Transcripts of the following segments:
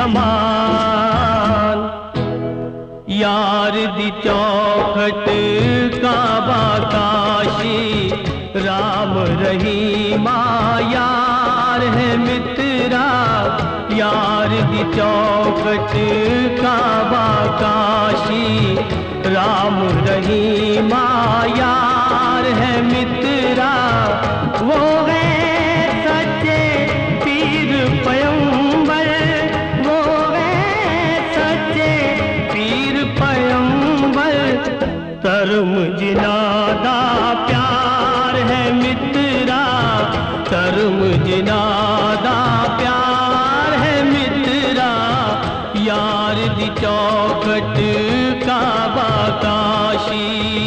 समान। यार दी चौखट काबा काशी, राम रहीमा यार है मित्रा। यार दी चौखट काबा काशी, राम रहीमा यार है मित्रा। वो है सच्चे पीर पैगंबर, वो है सच्चे पीर पैगंबर। धर्म जिनादा प्यार है मित्रा, धर्म जिनादा प्यार है मित्रा। यार दी चौखट काबा काशी।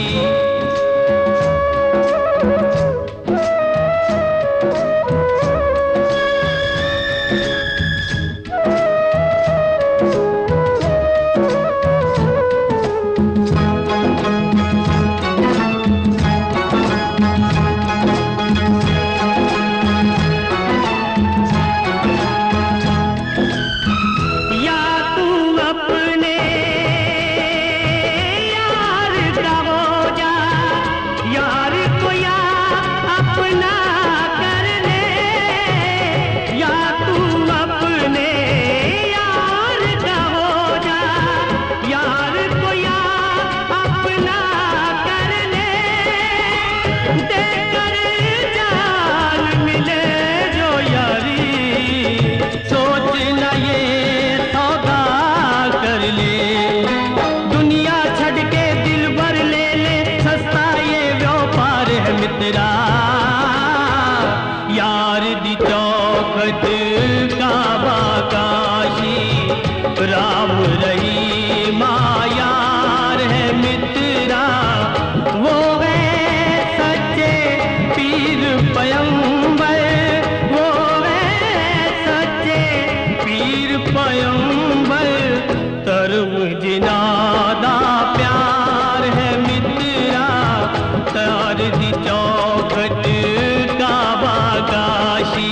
यार दी चौखट काबा काशी, राम रहीमा यार है मित्रा। वो है सच्चे पीर पैगंबर, वो है सच्चे पीर पैगंबर। धर्म जिनादा प्यार है मित्रा। यार दी चौखट काबा काशी।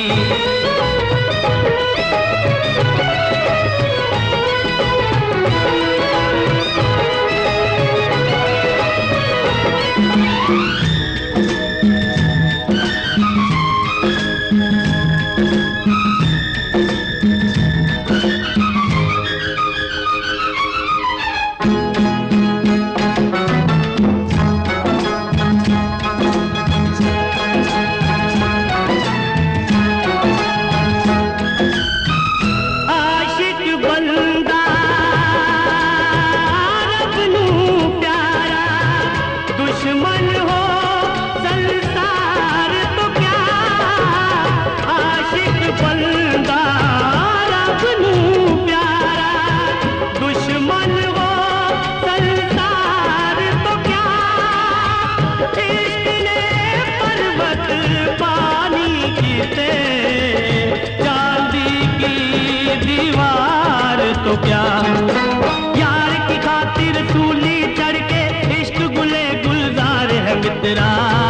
दुश्मन हो संसार तो क्या, आशिक बंदा रब नू प्यारा। दुश्मन हो संसार तो क्या, इश्क ने पर्वत पानी कीते, चांदी की दीवार तो क्या। यार की खातिर सूली चढ़ के मित्रा।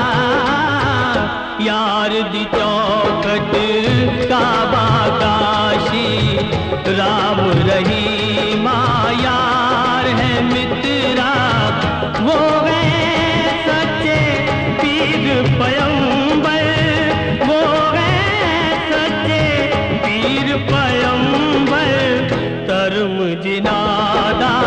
यार दी चौखट काबा काशी, राम रहीमा यार है मित्रा। वो है सच्चे पीर पैगंबर, वो है सच्चे पीर पैगंबर। धर्म जिनादा